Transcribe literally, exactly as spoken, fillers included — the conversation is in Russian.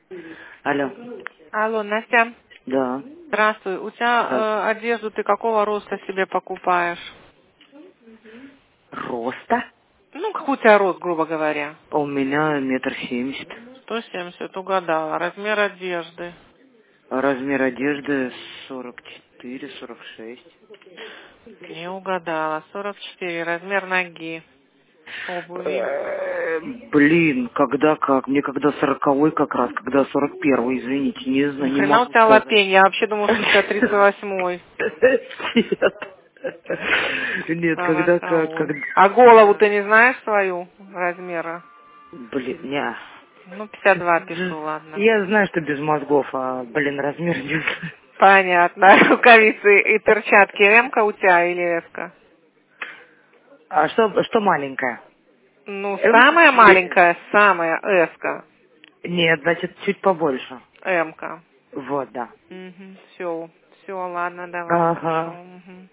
Алло. Алло, Настя. Да. Здравствуй. У тебя Да. э, одежду ты какого роста себе покупаешь? Роста? Ну, какой у тебя рост, грубо говоря? А у меня метр семьдесят. сто семьдесят, угадала. Размер одежды? А размер одежды сорок четыре, сорок шесть. Не угадала. сорок четыре. Размер ноги. Обуви. Э, Блин, когда как? Мне когда сороковой как раз, когда сорок первый, извините, не Ни знаю, не хрена у могу тебя сказать. лапень. Я вообще думала, что у тебя тридцать восьмой. Нет. Нет, когда как, Сороковой. когда... А голову ты не знаешь свою размера? Блин, не. Ну, пятьдесят два пишу, ладно. Я знаю, что без мозгов, а, блин, размер не знаю. Понятно. Рукавицы и перчатки М-ка у тебя или С-ка? А что, что маленькая? Ну, М? самая Или- маленькая, самая С-ка. Нет, значит, чуть побольше. М-ка. Вот, да. Угу. Все. Все, ладно, давай, хорошо. Ага. Угу.